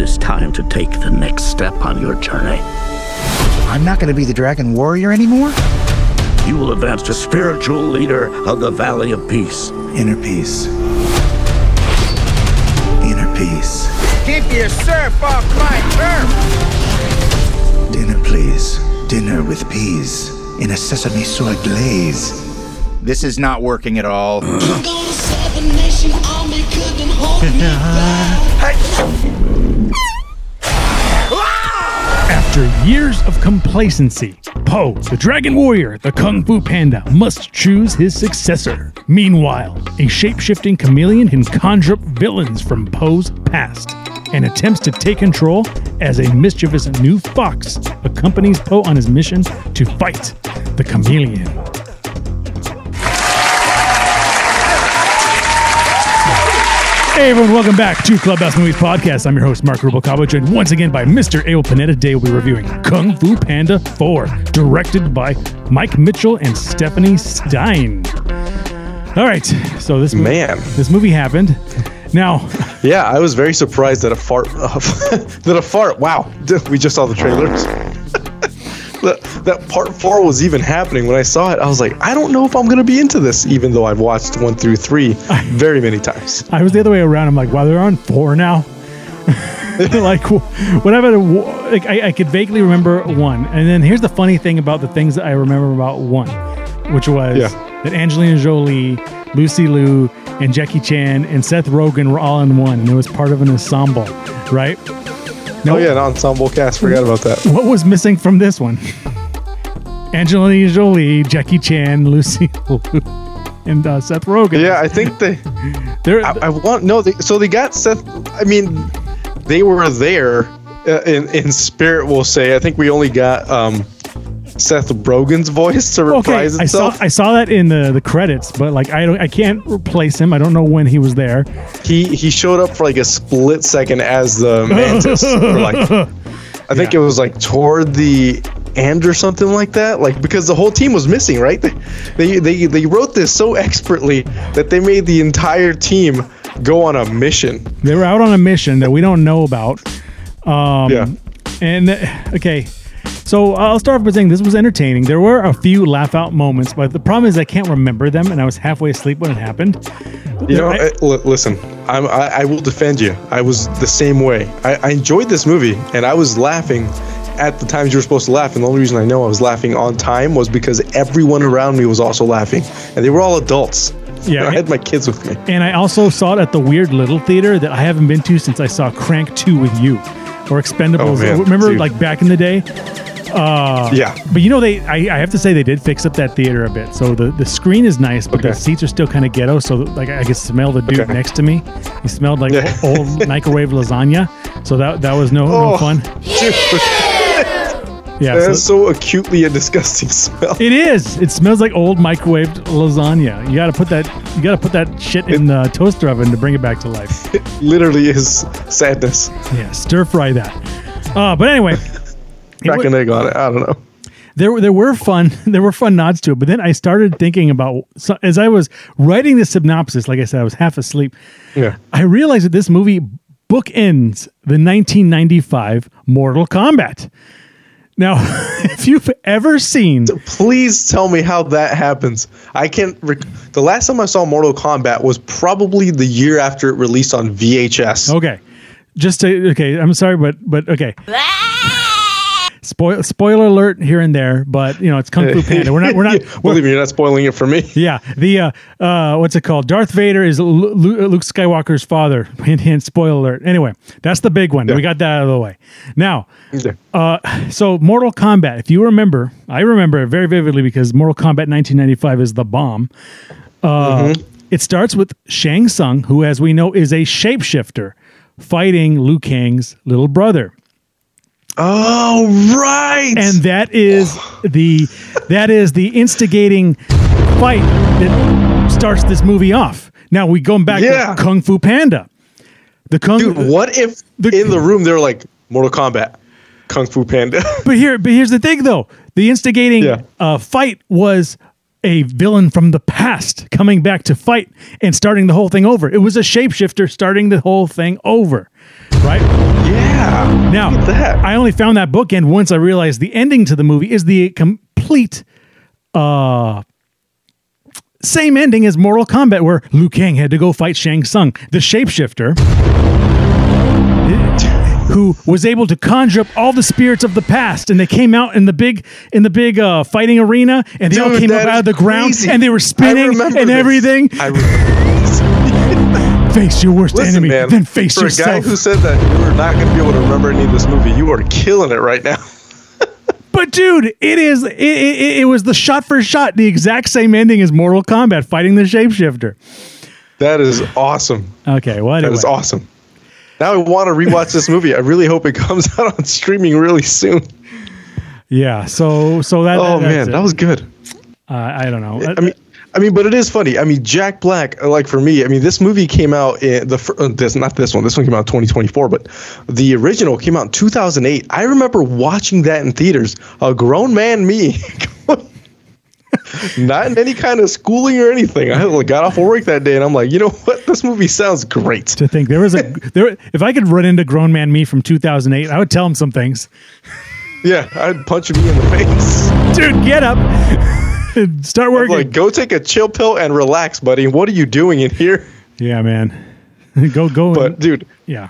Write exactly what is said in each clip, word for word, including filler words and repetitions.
is time to take the next step on your journey. I'm not going to be the Dragon Warrior anymore? You will advance to spiritual leader of the Valley of Peace. Inner peace. Inner peace. Keep your surf off my turf! Dinner, please. Dinner with peas in a sesame soy glaze. This is not working at all. After years of complacency, Po, the Dragon Warrior, the Kung Fu Panda, must choose his successor. Meanwhile, a shape-shifting chameleon can conjure up villains from Po's past and attempts to take control as a mischievous new fox accompanies Po on his mission to fight the chameleon. Hey everyone, welcome back to Clubhouse Movies Podcast. I'm your host, Mark Rubalcaba, joined once again by Mister Abel Panetta. Today we'll be reviewing Kung Fu Panda four, directed by Mike Mitchell and Stephanie Stein. All right, so this movie, Man. this movie happened. Now, yeah, I was very surprised that a fart, uh, that a fart, wow, we just saw the trailers. that, that part four was even happening. When I saw it, I was like, I don't know if I'm going to be into this, even though I've watched one through three very many times. I was the other way around. I'm like, wow, they're on four now? Like, whatever. Like, I, I could vaguely remember one. And then here's the funny thing about the things that I remember about one, which was Yeah. that Angelina Jolie, Lucy Liu, and Jackie Chan and Seth Rogen were all in one, and it was part of an ensemble, right? No, oh yeah, an ensemble cast. Forgot about that. What was missing from this one? Angelina Jolie, Jackie Chan, Lucy Liu, and uh, Seth Rogen. Yeah, I think they. They're, I, I want no. They, so they got Seth. I mean, they were there uh, in in spirit. We'll say. I think we only got um, Seth Rogen's voice to reprise okay, itself. I saw I saw that in the, the credits, but like I don't I can't replace him. I don't know when he was there. He he showed up for like a split second as the Mantis. or like, I think Yeah. it was like toward the end or something like that. Like because the whole team was missing, right? They they they, they wrote this so expertly that they made the entire team go on a mission. They were out on a mission that we don't know about. Um, Yeah. And uh, okay. So I'll start off by saying this was entertaining. There were a few laugh out moments, but the problem is I can't remember them, and I was halfway asleep when it happened. You know, I- I, li- listen, I'm, I, I will defend you. I was the same way. I, I enjoyed this movie, and I was laughing at the times you were supposed to laugh. And the only reason I know I was laughing on time was because everyone around me was also laughing, and they were all adults. Yeah, I had my kids with me. And I also saw it at the Weird Little Theater that I haven't been to since I saw Crank two with you, or Expendables. Oh, man. Remember, Dude. like back in the day. Uh, Yeah. But you know, they I, I have to say they did fix up that theater a bit. So the, the screen is nice, but Okay. the seats are still kind of ghetto. So like I could smell the dude Okay. next to me. He smelled like Yeah. old microwave lasagna. So that that was no no Oh. fun. Dude, Yeah. that's So so acutely a disgusting smell. it is. It smells like old microwaved lasagna. You got to put that. You got to put that shit in the toaster oven to bring it back to life. It literally is sadness. Yeah, stir fry that. Uh, but anyway, it Crack wa- an egg on it. I don't know. there were there were fun there were fun nods to it. But then I started thinking about so, as I was writing the synopsis. Like I said, I was half asleep. Yeah. I realized that this movie bookends the nineteen ninety-five Mortal Kombat. Now, if you've ever seen, Please tell me how that happens. I can't. Rec- the last time I saw Mortal Kombat was probably the year after it released on V H S. okay, just to okay, I'm sorry, but but okay. Spoil, spoiler alert here and there, but you know it's Kung Fu Panda. We're not. We're not. Yeah, we're, believe me, you're not spoiling it for me. yeah. The uh, uh, what's it called? Darth Vader is Lu- Lu- Luke Skywalker's father. Hint, hint. Spoiler alert. Anyway, that's the big one. Yeah. We got that out of the way. Now, Okay. uh, so Mortal Kombat. If you remember, I remember it very vividly because Mortal Kombat nineteen ninety-five is the bomb. Uh, Mm-hmm. It starts with Shang Tsung, who, as we know, is a shapeshifter, fighting Liu Kang's little brother. Oh right. And that is the that is the instigating fight that starts this movie off. Now we going back Yeah. to Kung Fu Panda. The Kung Dude, what if The- in the room they're like Mortal Kombat, Kung Fu Panda? But here but here's the thing though. The instigating Yeah. uh, fight was a villain from the past coming back to fight and starting the whole thing over. It was a shapeshifter starting the whole thing over. right? Yeah. Now, Look at that. I only found that bookend once I realized the ending to the movie is the complete uh, same ending as Mortal Kombat, where Liu Kang had to go fight Shang Tsung, the shapeshifter, who was able to conjure up all the spirits of the past, and they came out in the big in the big uh, fighting arena, and they Dude, all came that up out of is the ground, crazy. and they were I spinning remember and this. everything. I remember. Face your worst Listen, enemy, man, then face for yourself. a guy who said that you were not going to be able to remember any of this movie, you are killing it right now. But dude, it is it, it, it was the shot for shot, the exact same ending as Mortal Kombat fighting the shapeshifter. That is awesome. Okay, well, That anyway. is awesome. Now I want to rewatch this movie. I really hope it comes out on streaming really soon. Yeah, so so that. Oh that- that's man, it. that was good. Uh, I don't know. I mean, I mean, but it is funny. I mean, Jack Black, like for me, I mean, this movie came out in the fir- uh, this not this one. This one came out in twenty twenty-four, but the original came out in two thousand eight. I remember watching that in theaters. A grown man, me, not in any kind of schooling or anything. I like, got off of work that day, and I'm like, you know what? This movie sounds great. to think there was a there. If I could run into grown man me from two thousand eight, I would tell him some things. Yeah, I'd punch me in the face. Dude, get up, start I'm working. like, go take a chill pill and relax, buddy. What are you doing in here? Yeah, man. go go. But and- dude, yeah.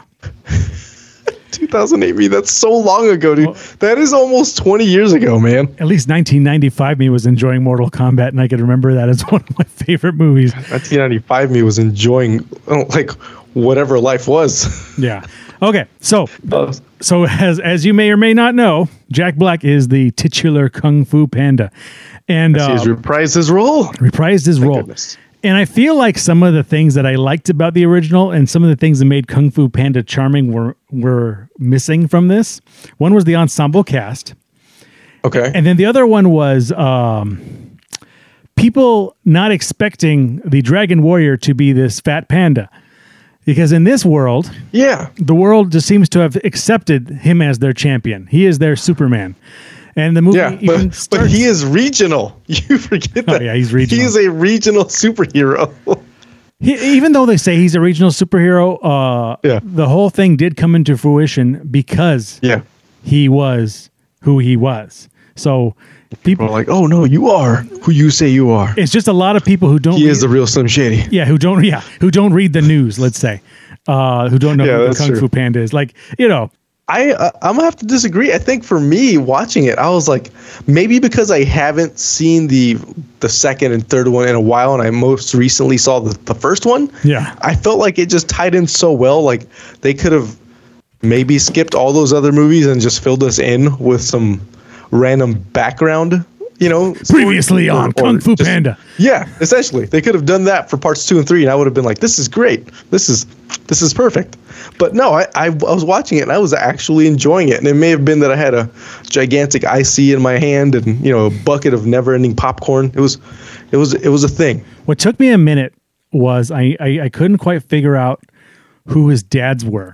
two thousand eight me, that's so long ago, dude. Well- That is almost twenty years ago, man. At least nineteen ninety-five me was enjoying Mortal Kombat, and I could remember that as one of my favorite movies. nineteen ninety-five me was enjoying oh, like whatever life was. Yeah. Okay. So so as as you may or may not know, Jack Black is the titular Kung Fu Panda, and uh, He's reprised his role. reprised his role. goodness. And I feel like some of the things that I liked about the original and some of the things that made Kung Fu Panda charming were were missing from this. One was the ensemble cast, Okay. and then the other one was um, people not expecting the Dragon Warrior to be this fat panda. Because in this world, yeah. the world just seems to have accepted him as their champion. He is their Superman. And the movie Yeah, even but, starts, but he is regional. You forget Oh, that. yeah, he's regional. He is a regional superhero. he, even though they say he's a regional superhero, uh, Yeah. the whole thing did come into fruition because Yeah. he was who he was. So people, We're like, oh no, you are who you say you are. it's just a lot of people who don't. He read, is the real Slim Shady. yeah, who don't, yeah, who don't read the news. Let's say, uh, who don't know Yeah, who the that's Kung true. Fu Panda is. Like, you know, I uh, I'm gonna have to disagree. I think for me watching it, I was like, maybe because I haven't seen the the second and third one in a while, and I most recently saw the, the first one. Yeah. I felt like it just tied in so well. Like they could have maybe skipped all those other movies and just filled us in with some random background. You know, previously story, on or- Kung or Fu just- Panda. Yeah, essentially, they could have done that for parts two and three, and I would have been like, "This is great. This is this is perfect." But no, I, I I was watching it and I was actually enjoying it, and it may have been that I had a gigantic I C in my hand and you know a bucket of never-ending popcorn. It was, it was it was a thing. What took me a minute was I, I, I couldn't quite figure out who his dads were.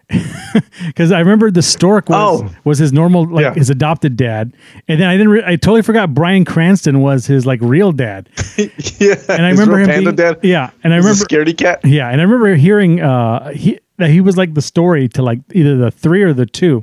Because I remember the stork was, Oh. was his normal, like Yeah. his adopted dad. And then I didn't, re- I totally forgot Bryan Cranston was his like real dad. Yeah, And I his remember real him panda being, dad. yeah. And I He's a remember, scaredy cat. yeah. And I remember hearing, uh, he, that he was like the story to like either the three or the two.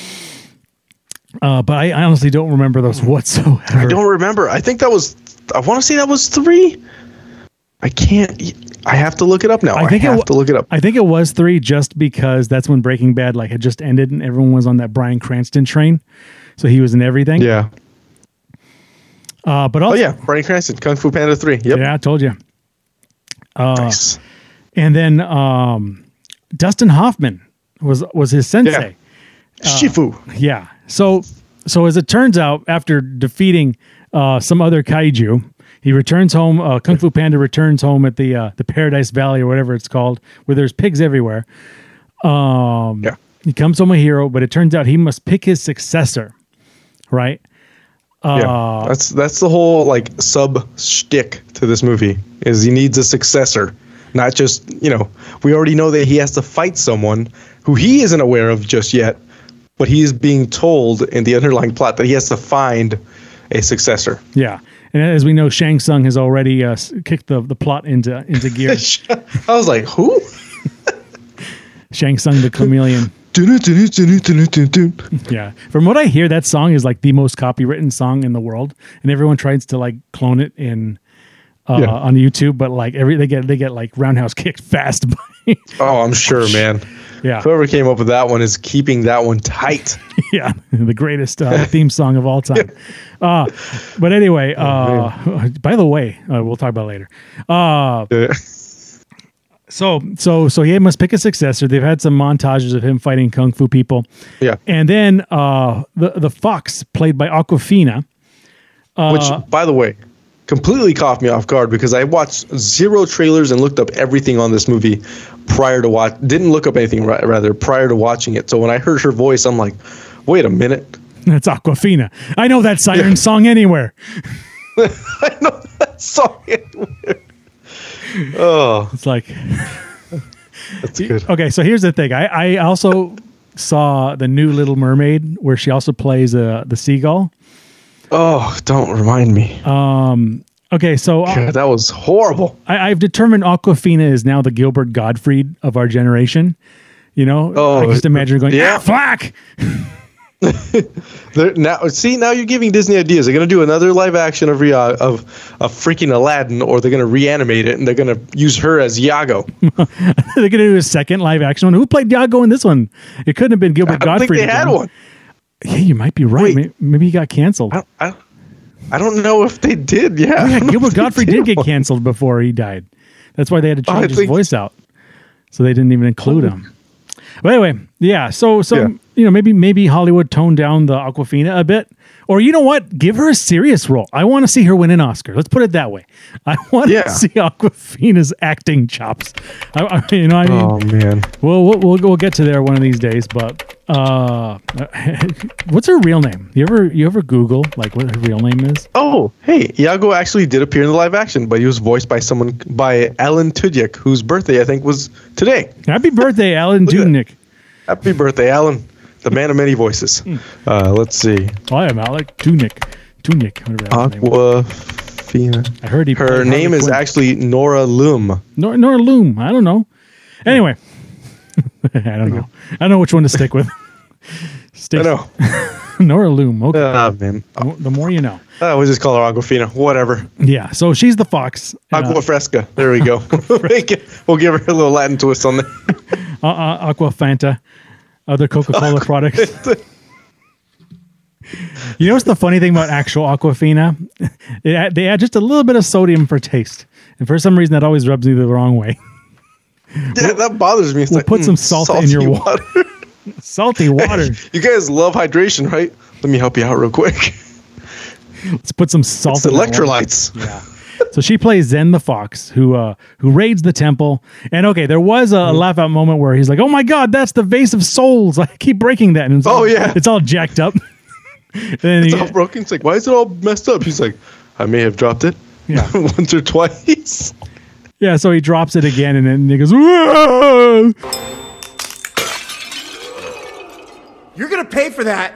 Uh, but I, I honestly don't remember those whatsoever. I don't remember. I think that was. I want to say that was three. I can't. I have to look it up now. I, think it have wa- to look it up. I think it was three just because that's when Breaking Bad like had just ended and everyone was on that Bryan Cranston train. So he was in everything. Yeah. Uh, but Oh also, yeah, Bryan Cranston, Kung Fu Panda three. Yep. yeah, I told you. Uh, Nice. And then um, Dustin Hoffman was was his sensei. Shifu. Yeah. So so as it turns out, after defeating uh, some other kaiju, he returns home. Uh, Kung Fu Panda returns home at the uh, the Paradise Valley or whatever it's called, where there's pigs everywhere. Um, Yeah. He comes home a hero, but it turns out he must pick his successor, right? Uh, Yeah. That's that's the whole like sub shtick to this movie is he needs a successor, not just you know we already know that he has to fight someone who he isn't aware of just yet, but he is being told in the underlying plot that he has to find a successor. Yeah. And as we know, Shang Tsung has already uh, s- kicked the, the plot into into gear. I was like, who? Shang Tsung the chameleon. Yeah. From what I hear, that song is like the most copywritten song in the world, and everyone tries to like clone it in uh, Yeah. on YouTube, but like every they get they get like roundhouse kicked fast by. Oh, I'm sure, man. Yeah. Whoever came up with that one is keeping that one tight. Yeah, the greatest uh, theme song of all time. Uh, but anyway, uh, by the way, uh, we'll talk about it later. Uh, Yeah. so, so, so he must pick a successor. They've had some montages of him fighting kung fu people, Yeah. and then uh, the the fox played by Aquafina. Which, by the way, completely caught me off guard because I watched zero trailers and looked up everything on this movie prior to watch. Didn't look up anything ra- rather prior to watching it. So when I heard her voice, I'm like, wait a minute. That's Aquafina. I know that siren Yeah. song anywhere. I know that song anywhere. Oh, It's like, that's good. okay, so here's the thing. I, I also saw the new Little Mermaid where she also plays uh, the seagull. Oh, don't remind me. Okay, so uh, God, that was horrible. I, I've determined Aquafina is now the Gilbert Gottfried of our generation. You know, Oh, I just imagine her going, yeah. yeah, Flack. They're now, see, now you're giving Disney ideas. They're going to do another live action of Ria- of of freaking Aladdin, or they're going to reanimate it and they're going to use her as Iago. They're going to do a second live action one. Who played Iago in this one? It couldn't have been Gilbert I don't think Gottfried. they had again. one. Yeah, you might be right. Wait. Maybe, maybe he got canceled. I, I, I don't know if they did. Yeah, Oh, I yeah, don't know Gilbert if they Gottfried did get one. canceled before he died. That's why they had to Oh, I change his think- voice out. So they didn't even include him. But anyway, yeah. So, so Yeah. you know, maybe maybe Hollywood toned down the Aquafina a bit, or you know what? Give her a serious role. I want to see her win an Oscar. Let's put it that way. I want Yeah. to see Aquafina's acting chops. I, I, you know, I mean, Oh man, well, we'll we'll we'll get to there one of these days. But uh, what's her real name? You ever you ever Google like what her real name is? oh hey, Iago actually did appear in the live action, but he was voiced by someone by Alan Tudyk, whose birthday I think was today. Happy birthday, Alan Look at that. Dudnik. Happy birthday, Alan, the man of many voices. Uh, let's see, I am Alec Tunic. Tunic, whatever his name was. Aquafina. I heard he Her played name Harley is Quinn. actually Nora Loom. Nor Nora Loom. I don't know. Anyway, I don't know. I don't know which one to stick with. Stick I know. Nora Loom. Okay, Ah man, The- the more you know. uh, we'll just call her Aquafina. Whatever. Yeah. So she's the fox. Uh, Aqua Fresca. There we go. Make it- we'll give her a little Latin twist on there. uh, uh, Aqua Fanta, other Coca-Cola products. You know what's the funny thing about actual Aquafina? It, add- they add just a little bit of sodium for taste, and for some reason that always rubs me the wrong way. Yeah, that bothers me. It's we'll like, put mm, some salt in your salty water. Salty water. You guys love hydration, right? Let me help you out real quick. Let's put some salt It's in that water. electrolytes. Yeah. So she plays Zen the fox, who uh, who raids the temple. And okay, there was a Mm-hmm. laugh out moment where he's like, "Oh my God, that's the vase of souls! I keep breaking that." And it's Oh, all, yeah. it's all jacked up. And then It's he- all broken. It's like, why is it all messed up? He's like, I may have dropped it. Yeah. Once or twice. yeah, so he drops it again, and then he goes, "Whoa!" You're gonna pay for that.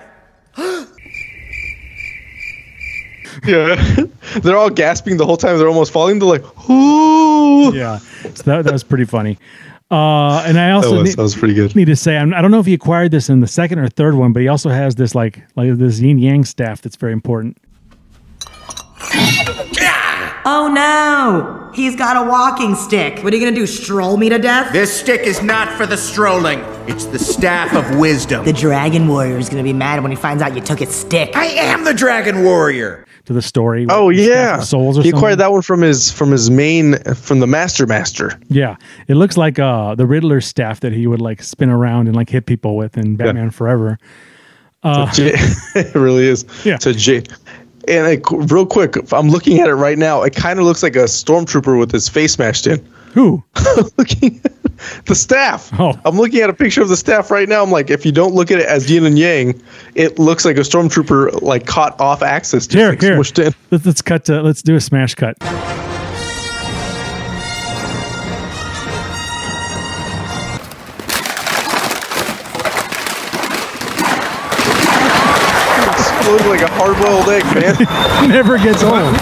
Yeah. They're all gasping the whole time. They're almost falling. They're like, ooh. Yeah, so that, that was pretty funny. Uh, and I That also was, need, that was pretty good. need to say, I'm, I don't know if he acquired this in the second or third one, but he also has this like like this yin yang staff that's very important. Oh no! He's got a walking stick. What are you gonna do, stroll me to death? This stick is not for the strolling. It's the staff of wisdom. The Dragon Warrior is gonna be mad when he finds out you took his stick. I am the Dragon Warrior. To the story. Oh Staff yeah, of Souls or he something. acquired that one from his from his main from the Master Master. Yeah, it looks like uh, the Riddler's staff that he would like spin around and like hit people with in Batman Forever. J- it really is. Yeah. To J. And like, real quick, if I'm looking at it right now. It kind of looks like a stormtrooper with his face smashed in. Who? Looking at the staff. Oh. I'm looking at a picture of the staff right now. I'm like, if you don't look at it as yin and yang, it looks like a stormtrooper like caught off axis, just Here, like here. smushed in. Let's, let's cut to. Let's do a smash cut. Exploded like a hard-boiled egg, man. Never gets old.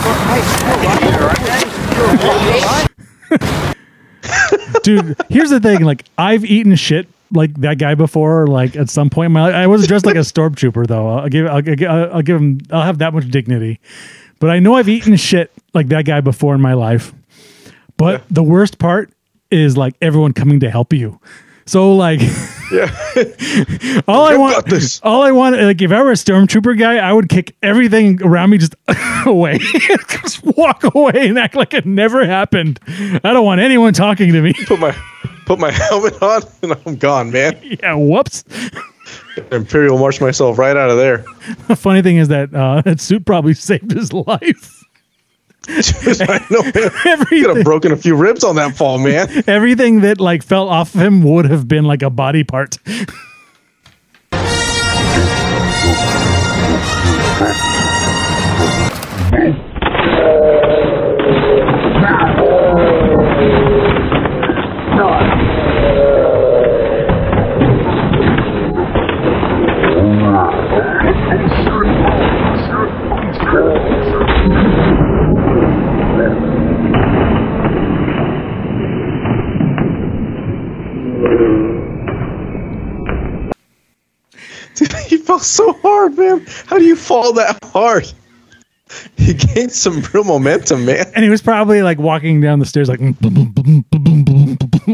Dude, here's the thing. Like, I've eaten shit like that guy before. Like at some point in my life, I wasn't dressed like a stormtrooper though. I'll give, I'll, I'll, I'll give him, I'll have that much dignity. But I know I've eaten shit like that guy before in my life. But yeah. the worst part is like everyone coming to help you. So like, yeah, all I want, all I want, like if I were a stormtrooper guy, I would kick everything around me just away, just walk away and act like it never happened. I don't want anyone talking to me. Put my, put my helmet on and I'm gone, man. Yeah, whoops. Imperial march myself right out of there. The funny thing is that uh, that suit probably saved his life. I know, man. Everything, could have broken a few ribs on that fall, man. Everything that like fell off of him would have been like a body part. Dude, he fell so hard, man. How do you fall that hard? He gained some real momentum, man. And he was probably like walking down the stairs like boom, boom, boom, boom, boom, boom, boom.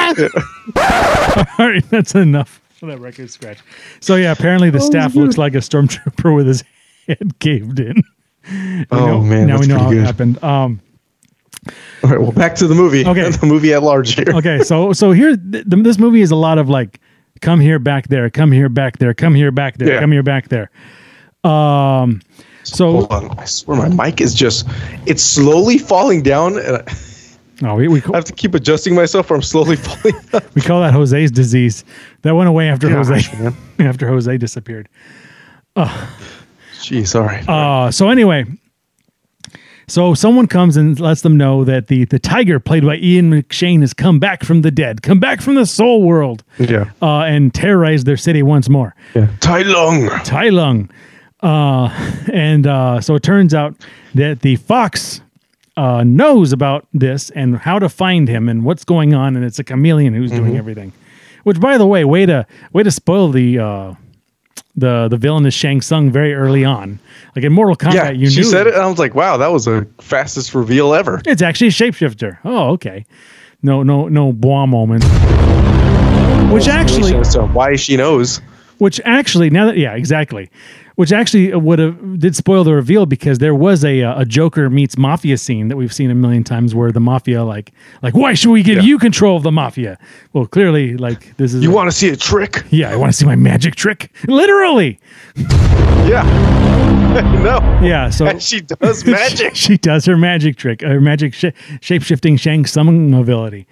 All right, that's enough for that record scratch. So yeah, apparently the oh, staff looks like a stormtrooper with his head caved in. We oh know, man, now that's we know how good. it happened. Um, All right, well, back to the movie. Okay, the movie at large here. Okay, so so here, th- this movie is a lot of like, come here, back there, come here, back there, come here, back there, yeah. come here, back there. Um, so hold on, I swear my mic is just, it's slowly falling down, and I, oh, we, we I have to keep adjusting myself, or I'm slowly falling down. We call that Jose's disease. That went away after yeah, Jose man. after Jose disappeared. Uh, Gee, sorry. Uh, so anyway. So someone comes and lets them know that the, the tiger played by Ian McShane has come back from the dead, come back from the soul world, yeah, uh, and terrorized their city once more. Yeah, Tai Lung, Tai Lung, uh, and uh, so it turns out that the fox uh, knows about this and how to find him and what's going on, and it's a chameleon who's mm-hmm. doing everything. Which, by the way, way to way to spoil the. Uh, The the villain is Shang Tsung very early on. Like in Mortal Kombat, yeah, you she knew. She said it, and I was like, wow, that was the fastest reveal ever. It's actually a shapeshifter. Oh, okay. No, no, no boah moment. Which actually... So why she knows. Which actually, now that... Yeah, exactly. Which actually would have did spoil the reveal because there was a a Joker meets Mafia scene that we've seen a million times where the Mafia like like why should we give yeah. you control of the Mafia? Well, clearly like this is you want to see a trick? Yeah, I want to see my magic trick. Literally. Yeah. No. Yeah. So and she does magic. she, she does her magic trick, her magic sh- shape shifting Shang Tsung ability.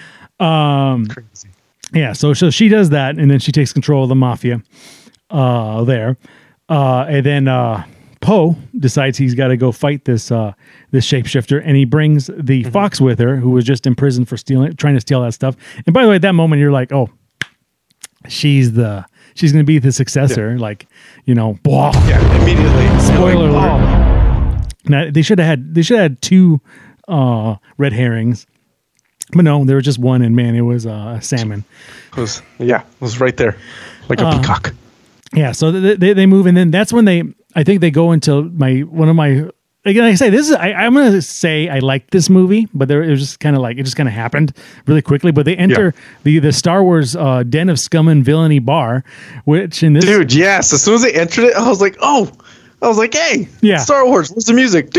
Um. Crazy. Yeah. So so she does that, and then she takes control of the Mafia. Uh, there. Uh, and then uh, Poe decides he's got to go fight this uh, this shapeshifter, and he brings the mm-hmm. fox with her, who was just imprisoned for stealing, trying to steal that stuff. And by the way, at that moment, you're like, oh, she's the she's going to be the successor. Yeah. Like, you know, blah. Yeah, immediately. Spoiler alert. Oh. Now they should have had they should have had two uh, red herrings, but no, there was just one. And man, it was uh, a salmon. It was yeah, it was right there, like a uh, peacock. Yeah, so they, they they move, and then that's when they, I think they go into my, one of my, again, like I say, this is, I, I'm going to say I liked this movie, but there, it was just kind of like, it just kind of happened really quickly, but they enter yeah. the, the Star Wars uh, Den of Scum and Villainy bar, which in this... Dude, yes, as soon as they entered it, I was like, oh, I was like, hey, yeah. Star Wars, what's the music?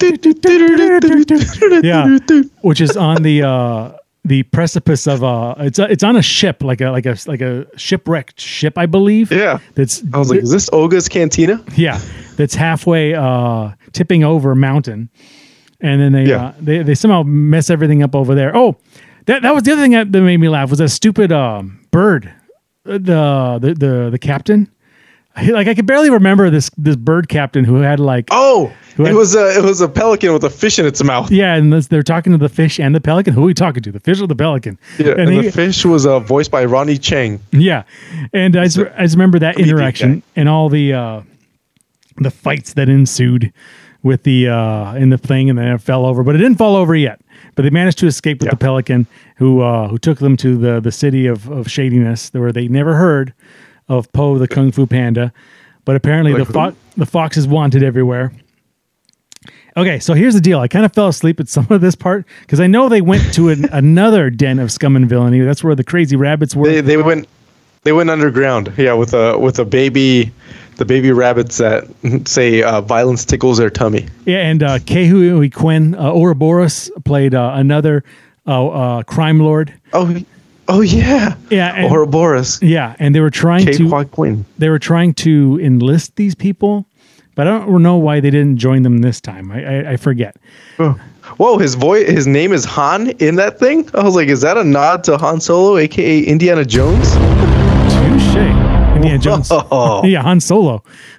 Yeah, which is on the... Uh, the precipice of uh it's a, it's on a ship like a like a like a shipwrecked ship, I believe. Yeah. That's I was like, is this Oga's Cantina? Yeah. That's halfway uh tipping over a mountain. And then they yeah. uh, they they somehow mess everything up over there. Oh, that that was the other thing that, that made me laugh was a stupid um bird. The the the the captain. Like I could barely remember this this bird captain who had like oh had, it was a it was a pelican with a fish in its mouth. Yeah, and this, they're talking to the fish and the pelican. Who are we talking to? The fish or the pelican? Yeah, and, and he, the fish was uh, voiced by Ronnie Chang. Yeah, and I just, I just remember that interaction and all the uh, the fights that ensued with the uh, in the thing, and then it fell over, but it didn't fall over yet. But they managed to escape with Yeah. the pelican, who uh, who took them to the the city of, of shadiness, where they never heard of Po the Kung Fu Panda. But apparently Like the fo- the fox is wanted everywhere. Okay, so here's the deal. I kind of fell asleep at some of this part because I know they went to an, another den of scum and villainy. That's where the crazy rabbits were. They they went they went underground. Yeah, with a with a baby, the baby rabbits that say uh, violence tickles their tummy. Yeah, and uh, Kehui Quinn, uh, Ouroboros played uh, another uh, uh, crime lord. Oh, oh yeah. Yeah, and- Ouroboros. Yeah, and they were trying Kate to Hua Quinn. they were trying to enlist these people, but I don't know why they didn't join them this time. I I, I forget. Oh. Whoa, his voice, his name is Han in that thing. I was like, is that a nod to Han Solo, aka Indiana Jones? Touche. Indiana Jones. Whoa. Yeah, Han Solo.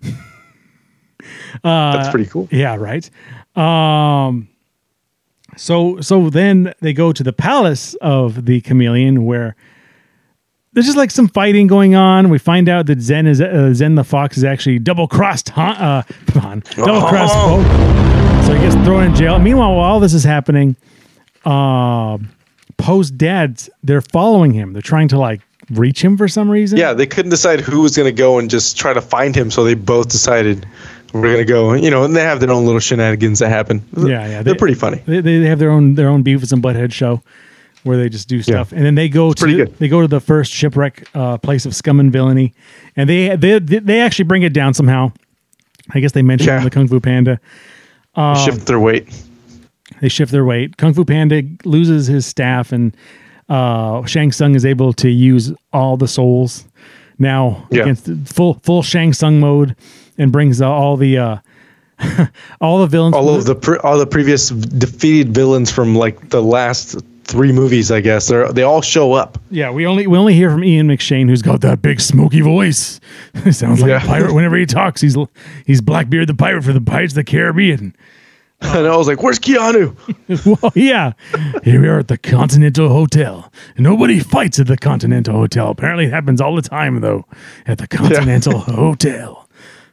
That's pretty cool. Yeah, right. Um, so so then they go to the palace of the chameleon, where there's just like some fighting going on. We find out that Zen is uh, Zen the fox is actually double crossed Han, uh, Han double crossed Oh. Po. So he gets thrown in jail. Meanwhile, while all this is happening, uh, Poe's dads, they're following him. They're trying to like reach him for some reason. Yeah, they couldn't decide who was going to go and just try to find him, so they both decided we're going to go. You know, and they have their own little shenanigans that happen. Yeah, yeah. They're They- pretty funny. They, they have their own their own Beavis and Butthead show where they just do stuff, and then they go to pretty good. they go to the first shipwreck uh, place of scum and villainy, and they they they actually bring it down somehow. I guess they mentioned Yeah. the Kung Fu Panda. Um, Shift their weight. They shift their weight. Kung Fu Panda loses his staff, and uh, Shang Tsung is able to use all the souls now Yeah. against full full Shang Tsung mode, and brings uh, all the uh, all the villains. All of the pre- all the previous defeated villains from like the last three movies, I guess, they they all show up. Yeah, we only we only hear from Ian McShane, who's got that big smoky voice. It sounds like Yeah. a pirate whenever he talks. He's he's Blackbeard the pirate for the Pirates of the Caribbean. And I was like, "Where's Keanu?" Well, yeah, here we are at the Continental Hotel. Nobody fights at the Continental Hotel. Apparently, it happens all the time though at the Continental Hotel.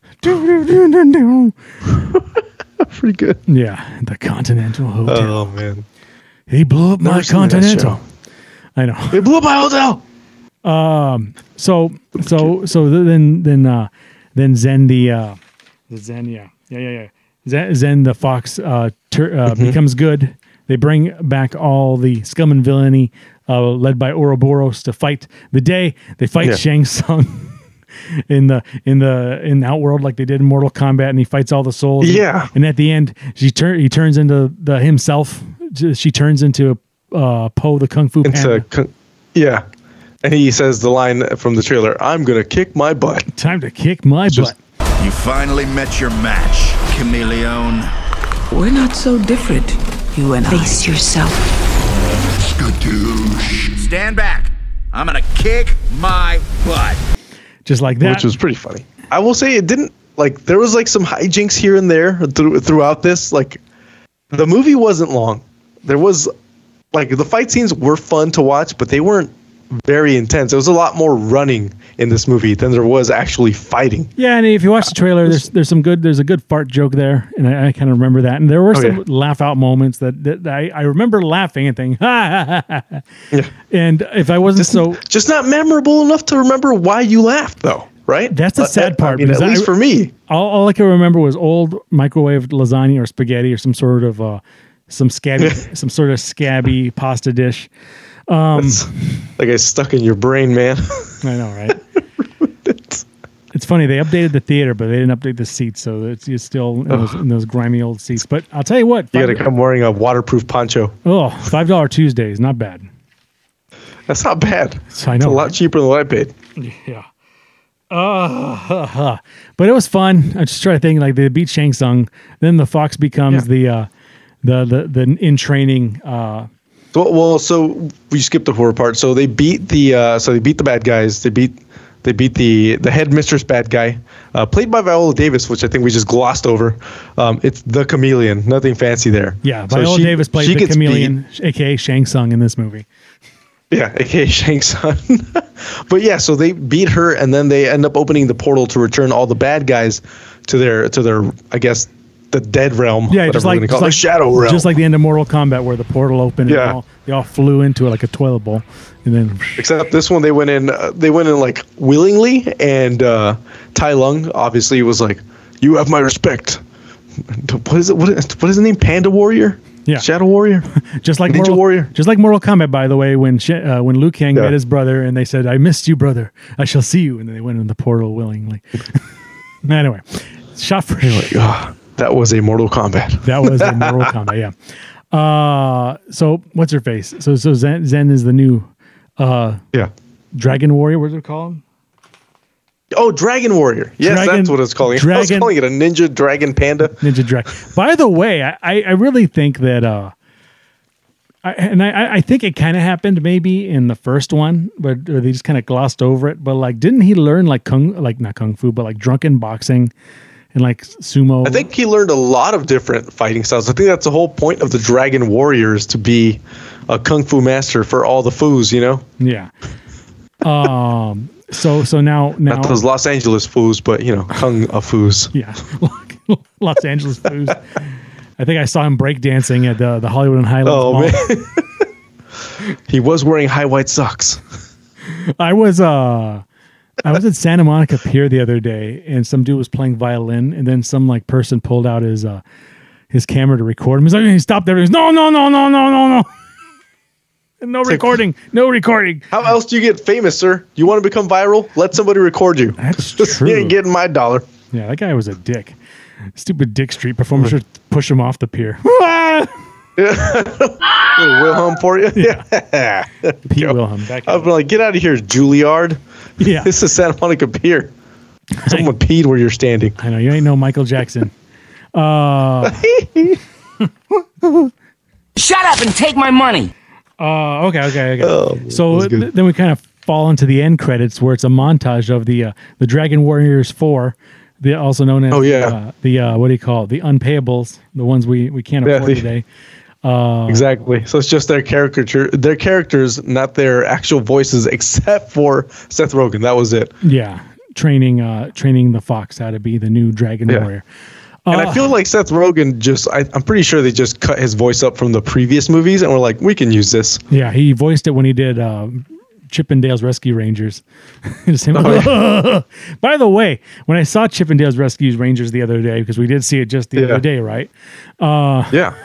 Pretty good. Yeah, the Continental Hotel. Oh man, he blew up my Never seen that Continental. show. I know. they blew up my hotel. So so so then then uh then Zen the uh the Zen yeah yeah yeah yeah Zen, Zen the fox uh, tur- uh becomes good. They bring back all the scum and villainy uh led by Ouroboros to fight the day. They fight Yeah. Shang Tsung in the in the in the Outworld like they did in Mortal Kombat, and he fights all the souls. Yeah. And at the end she turn he turns into the himself. She turns into uh Po the Kung Fu Panda. It's a, yeah, and he says the line from the trailer, "I'm gonna kick my butt." Time to kick my Just- butt. You finally met your match, chameleon. We're not so different, you and I. Face yourself. Skadoosh. Stand back. I'm gonna kick my butt. Just like that. Which was pretty funny. I will say it didn't like there was like some hijinks here and there through, throughout this. Like the movie wasn't long. There was like the fight scenes were fun to watch, but they weren't very intense. There was a lot more running in this movie than there was actually fighting. Yeah, and if you watch the trailer, there's there's some good there's a good fart joke there, and I, I kind of remember that. And there were Oh, some yeah. laugh out moments that, that I, I remember laughing and thinking, ha, ha, ha, ha. And if I wasn't so, Just not memorable enough to remember why you laughed, though, right? That's the Uh, sad uh, part, I mean, because at least I- for me. all, all I can remember was old microwave lasagna or spaghetti or some sort of uh, some scabby some sort of scabby pasta dish. It's like I stuck in your brain, man. I know, right? It's funny they updated the theater, but they didn't update the seats, so it's, it's still in those, in those grimy old seats. But I'll tell you what, You got to five- come wearing a waterproof poncho. oh, five dollar Tuesdays, not bad. That's not bad. So I It's know, a lot right? cheaper than what I paid. Yeah. Uh, but it was fun. I just try to think like they beat Shang Tsung, then the fox becomes Yeah. the uh, the the the in training. Uh, Well, well, so we skipped the horror part. So they beat the uh, so they beat the bad guys. They beat they beat the the headmistress bad guy, uh, played by Viola Davis, which I think we just glossed over. Um, it's the chameleon. Nothing fancy there. yeah, So Viola she- Davis played she the gets chameleon, aka Shang Tsung, in this movie. beat. Yeah, aka Shang Tsung. But yeah, so they beat her, and then they end up opening the portal to return all the bad guys to their to their I guess the dead realm. Yeah, just like, we're gonna just call it, like the shadow realm. just like the end of Mortal Kombat, where the portal opened and Yeah. they all, they all flew into it like a toilet bowl, and then Except this one, they went in. Uh, they went in like willingly, and uh, Tai Lung obviously was like, "You have my respect." What is it? What is, what is his name? Panda Warrior. Yeah. Shadow Warrior. just like Ninja Mortal, Warrior. just like Mortal Kombat, by the way, when Sh- uh, when Liu Kang Yeah. met his brother and they said, "I missed you, brother. I shall see you," and then they went in the portal willingly. Anyway, shot for shot. Ah, that was a Mortal Kombat. That was a Mortal Kombat, yeah. Uh, so what's her face? So so Zen, Zen is the new uh, Yeah. Dragon Warrior. What do they call him? Oh, Dragon Warrior. Yes, Dragon- that's what it's calling. I was Dragon- calling it a Ninja Dragon Panda. Ninja Dragon. By the way, I, I I really think that, uh, I, and I, I think it kind of happened maybe in the first one, but or they just kind of glossed over it. But like, didn't he learn like kung, like not kung fu, but like drunken boxing and like sumo? I think he learned a lot of different fighting styles. I think that's the whole point of the Dragon Warriors, to be a kung fu master for all the foos, you know? Yeah. Um. So so now now Not those Los Angeles foos, but, you know, kung a foos. yeah, Los Angeles Foos. I think I saw him breakdancing at the the Hollywood and Highlands Oh, Mall. man. He was wearing high white socks. I was uh I was at Santa Monica Pier the other day, and some dude was playing violin, and then some like person pulled out his uh his camera to record him. He's like, he stopped there. He's no, no, no, no, no, no, no. No recording. No recording. How else do you get famous, sir? You want to become viral? Let somebody record you. That's You true. ain't getting my dollar. Yeah, that guy was a dick. Stupid Dick Street performer should push him off the pier. Little Wilhelm for you. Yeah. Pete Wilhelm. Back I've been like, get out of here, Juilliard. yeah. This is Santa Monica Pier. Someone peed where you're standing. I know you ain't no Michael Jackson. Uh, Shut up and take my money. uh okay, okay, okay. Oh, so that was good. th- then we kind of fall into the end credits where it's a montage of the uh, the Dragon Warriors four, the also known as Oh, yeah. uh, the uh, what do you call it? The unpayables, the ones we we can't Yeah, afford the- today. Uh, Exactly. So it's just their caricature, their characters, not their actual voices, except for Seth Rogen. That was it. Yeah, training uh training the fox how to be the new Dragon Yeah. Warrior. And Uh, I feel like Seth Rogen just, I, I'm pretty sure they just cut his voice up from the previous movies and were like, we can use this. Yeah, he voiced it when he did uh, Chip and Dale's Rescue Rangers. Just him- Oh, By the way, when I saw Chip and Dale's Rescue Rangers the other day, because we did see it just the Yeah. other day, right? Yeah.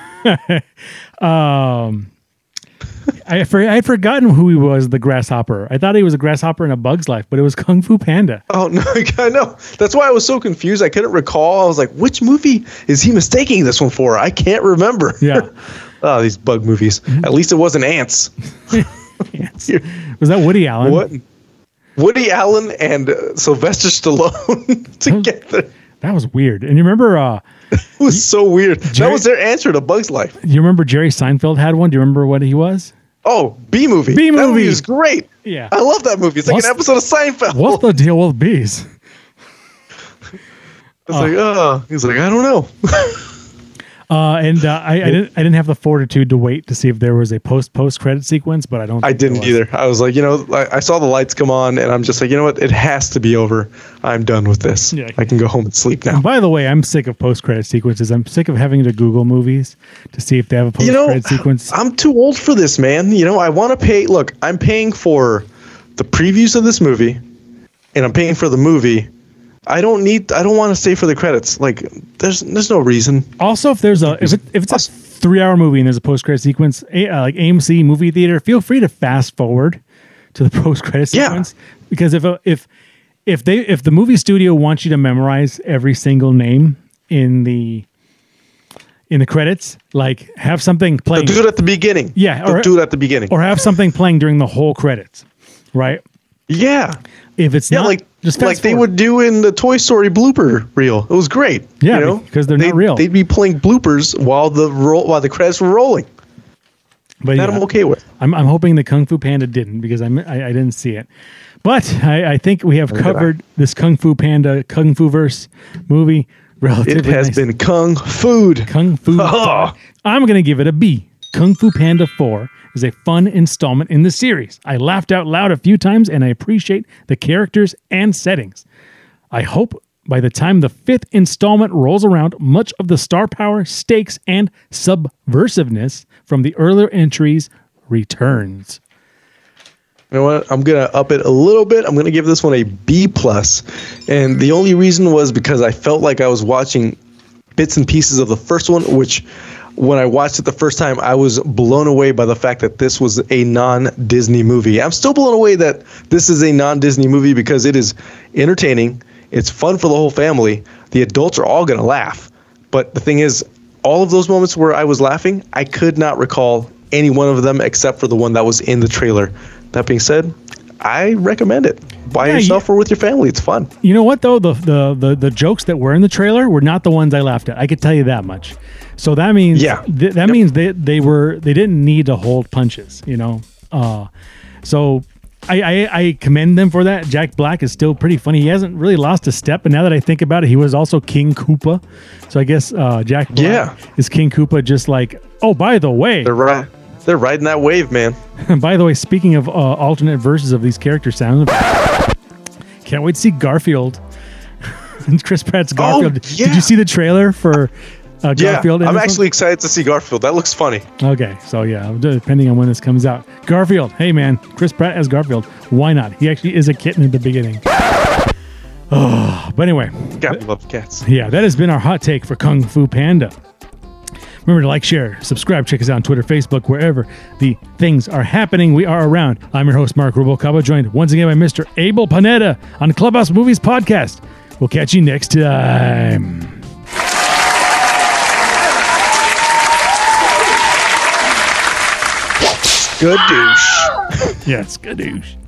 Um, I for, I had forgotten who he was, the grasshopper. I thought he was a grasshopper in A Bug's Life, but it was Kung Fu Panda. Oh, no, I know. That's why I was so confused. I couldn't recall. I was like, which movie is he mistaking this one for? I can't remember. Yeah. Mm-hmm. Oh, these bug movies. At least it wasn't ants. Yes. Was that Woody Allen? What? Woody Allen and uh, Sylvester Stallone together. That was weird. And you remember, uh, It was so weird. That Jerry- was their answer to Bug's Life. you remember Jerry Seinfeld had one? Do you remember what he was? Oh, B movie. B That movie. movie is great. Yeah. I love that movie. It's like What's- an episode of Seinfeld. What's the deal with bees? It's like, oh, he's like, I don't know. Uh, and uh, I, I didn't. I didn't have the fortitude to wait to see if there was a post post credit sequence, but I don't. I think there didn't was. either. I was like, you know, I, I saw the lights come on, and I'm just like, you know what? It has to be over. I'm done with this. Yeah. I can go home and sleep now. And by the way, I'm sick of post credit sequences. I'm sick of having to Google movies to see if they have a post You know, credit sequence. I'm too old for this, man. You know, I want to pay. Look, I'm paying for the previews of this movie, and I'm paying for the movie. I don't need. I don't want to stay for the credits. Like, there's there's no reason. Also, if there's a if, it, if it's a three hour movie and there's a post credit sequence, a, uh, like A M C movie theater, feel free to fast forward to the post credit Yeah. sequence because if a, if if they if the movie studio wants you to memorize every single name in the in the credits, like have something They'll playing. do it at the beginning. Yeah, They'll or- do it at the beginning. or have something playing during the whole credits, right? Yeah. If it's Yeah, not, like just like fast they forward. would do in the Toy Story blooper reel. It was great. Yeah, you know? because they're not They'd- real. They'd be playing bloopers while the roll while the credits were rolling. But That yeah, I'm okay with. I'm I'm hoping the Kung Fu Panda didn't because I'm, I I didn't see it. But I, I think we have did I. covered this Kung Fu Panda Kung Fu verse movie relatively. It has nice. been kung food. Kung Fu. Oh. I'm gonna give it a B. Kung Fu Panda four is a fun installment in the series. I laughed out loud a few times and I appreciate the characters and settings. I hope by the time the fifth installment rolls around, much of the star power, stakes, and subversiveness from the earlier entries returns. You know what? I'm gonna up it a little bit. I'm gonna give this one a B plus, and the only reason was because I felt like I was watching bits and pieces of the first one, which when I watched it the first time, I was blown away by the fact that this was a non-Disney movie. I'm still blown away that this is a non-Disney movie because it is entertaining. It's fun for the whole family. The adults are all gonna laugh, but the thing is, all of those moments where I was laughing, I could not recall any one of them except for the one that was in the trailer. That being said, I recommend it. By Yeah, yourself you- or with your family. It's fun. You know what though? The, the the the jokes that were in the trailer were not the ones I laughed at. I could tell you that much. So that means Yeah. th- that Yep. means they they were they didn't need to hold punches. You know. Uh, so I, I I commend them for that. Jack Black is still pretty funny. He hasn't really lost a step. And now that I think about it, he was also King Koopa. So I guess uh, Jack Black Yeah. is King Koopa. Just like, oh, by the way, They're right. They're riding that wave, man. by the way, speaking of uh, alternate versions of these character sounds, can't wait to see Garfield. Chris Pratt's Garfield. yeah. Did you see the trailer for uh, Yeah, Garfield? in I'm this actually excited to see Garfield. That looks funny. one? Okay, so yeah, depending on when this comes out. Garfield, hey man, Chris Pratt as Garfield. Why not? He actually is a kitten in the beginning. Oh, but anyway, God, love cats. yeah, that has been our hot take for Kung Fu Panda. Remember to like, share, subscribe, check us out on Twitter, Facebook, wherever the things are happening. We are around. I'm your host, Mark Rubalcaba, joined once again by Mister Abel Panetta on Clubhouse Movies Podcast. We'll catch you next time. Good douche. Yes, gadoosh.